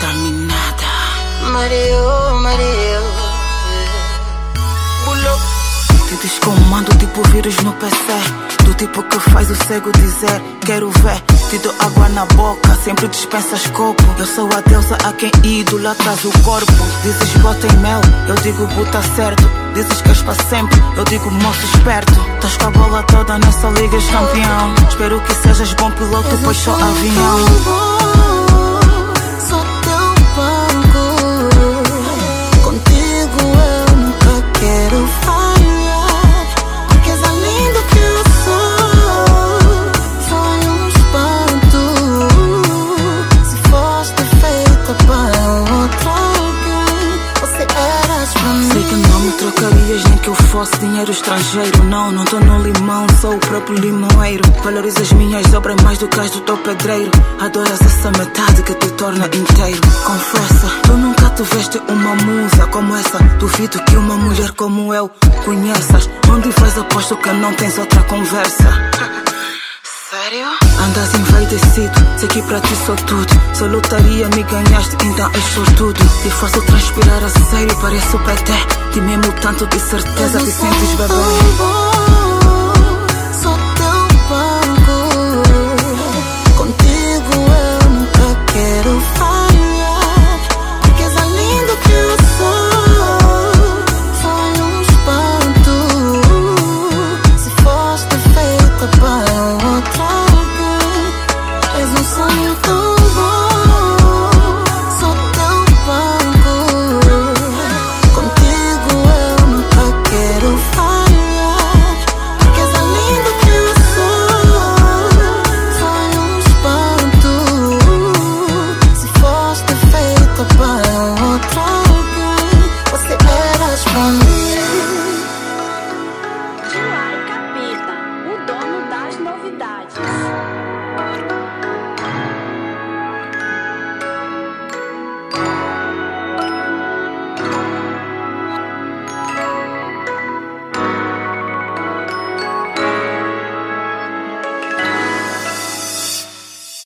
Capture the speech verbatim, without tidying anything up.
contaminada. Mario, Mario. Te descomando tipo vírus no P C. Do tipo que faz o cego dizer quero ver. Te dou água na boca, sempre dispensas copo. Eu sou a deusa a quem idolatras o corpo. Dizes bota em mel, eu digo bota certo. Dizes que és para sempre, eu digo moço esperto. Estás com a bola toda nessa liga, és campeão. Espero que sejas bom piloto, pois só avião. Trocarias nem que eu fosse dinheiro estrangeiro. Não, não tô no limão, sou o próprio limoeiro. Valorizas minhas obras mais do que as do teu pedreiro. Adoras essa metade que te torna inteiro. Confessa, tu nunca tiveste uma musa como essa. Duvido que uma mulher como eu conheças. Onde vais aposto que não tens outra conversa. Sério? Andas envaidecido, sei que pra ti sou tudo. Só lotaria me ganhaste, então és sortudo. Te faço transpirar a sério, pareço P T. Te memo tanto de certeza, te sentes bebê.